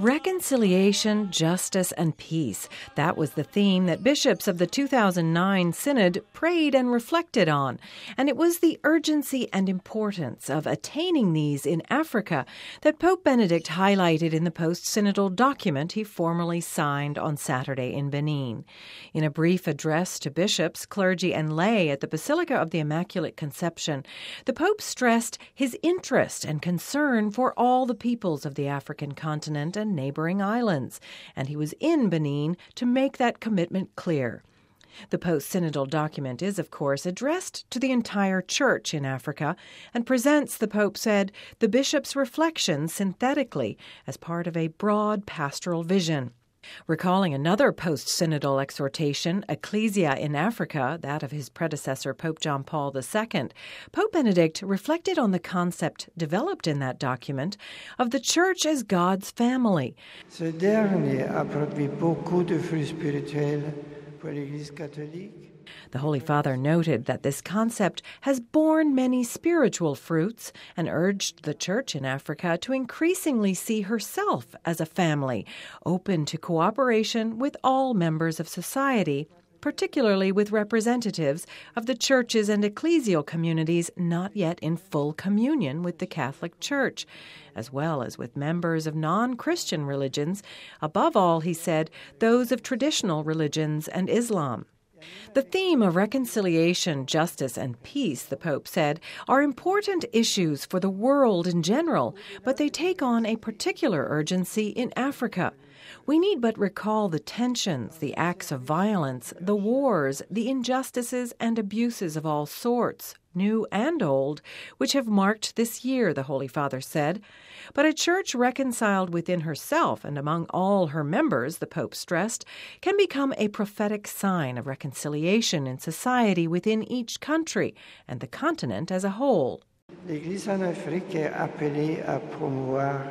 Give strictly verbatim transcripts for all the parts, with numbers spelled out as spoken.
Reconciliation, justice, and peace. That was the theme that bishops of the two thousand nine Synod prayed and reflected on. And it was the urgency and importance of attaining these in Africa that Pope Benedict highlighted in the post-synodal document he formally signed on Saturday in Benin. In a brief address to bishops, clergy, and lay at the Basilica of the Immaculate Conception, the Pope stressed his interest and concern for all the peoples of the African continent and neighboring islands, and he was in Benin to make that commitment clear. The post-synodal document is, of course, addressed to the entire Church in Africa and presents, the Pope said, the bishop's reflections synthetically as part of a broad pastoral vision. Recalling another post-synodal exhortation, Ecclesia in Africa, that of his predecessor Pope John Paul the Second, Pope Benedict reflected on the concept developed in that document of the Church as God's family. Ce dernier a produit beaucoup de fruits spirituels pour l'Église catholique. The Holy Father noted that this concept has borne many spiritual fruits and urged the Church in Africa to increasingly see herself as a family, open to cooperation with all members of society, particularly with representatives of the churches and ecclesial communities not yet in full communion with the Catholic Church, as well as with members of non-Christian religions, above all, he said, those of traditional religions and Islam. The theme of reconciliation, justice, and peace, the Pope said, are important issues for the world in general, but they take on a particular urgency in Africa. We need but recall the tensions, the acts of violence, the wars, the injustices and abuses of all sorts, new and old, which have marked this year, the Holy Father said. But a church reconciled within herself and among all her members, the Pope stressed, can become a prophetic sign of reconciliation in society within each country and the continent as a whole. L'Église en Afrique est appelée à promouvoir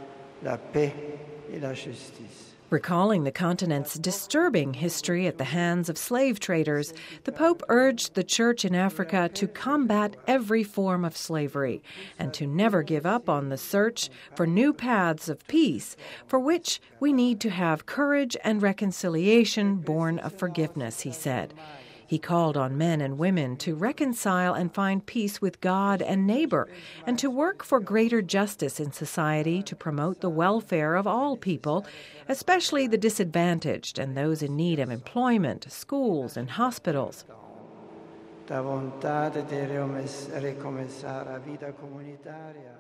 la paix et la justice. Recalling the continent's disturbing history at the hands of slave traders, the Pope urged the Church in Africa to combat every form of slavery and to never give up on the search for new paths of peace, for which we need to have courage and reconciliation born of forgiveness, he said. He called on men and women to reconcile and find peace with God and neighbor, and to work for greater justice in society to promote the welfare of all people, especially the disadvantaged and those in need of employment, schools, and hospitals. Da vontade de recomeçar a vida comunitária.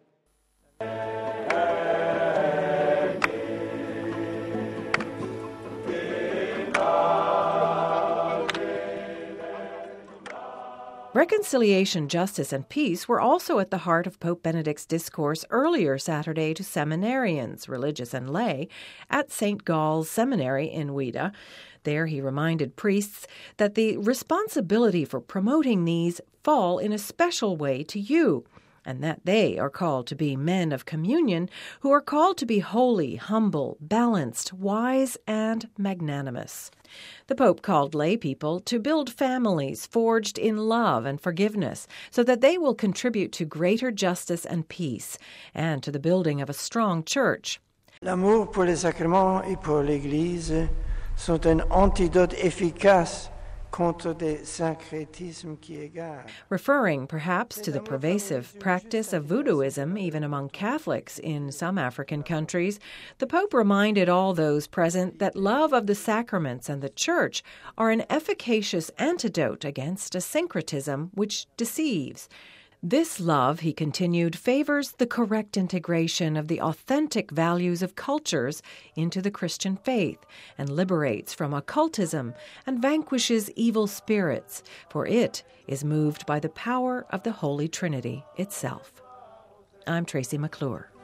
Reconciliation, justice, and peace were also at the heart of Pope Benedict's discourse earlier Saturday to seminarians, religious and lay, at Saint Gall's Seminary in Ouidah. There he reminded priests that the responsibility for promoting these fall in a special way to you, and that they are called to be men of communion who are called to be holy, humble, balanced, wise, and magnanimous. The Pope called lay people to build families forged in love and forgiveness so that they will contribute to greater justice and peace and to the building of a strong church. L'amour pour les sacrements et pour l'Église sont un antidote efficace contre des syncrétismes qui égarent. Referring perhaps to the pervasive practice of voodooism even among Catholics in some African countries, the Pope reminded all those present that love of the sacraments and the Church are an efficacious antidote against a syncretism which deceives. This love, he continued, favors the correct integration of the authentic values of cultures into the Christian faith and liberates from occultism and vanquishes evil spirits, for it is moved by the power of the Holy Trinity itself. I'm Tracy McClure.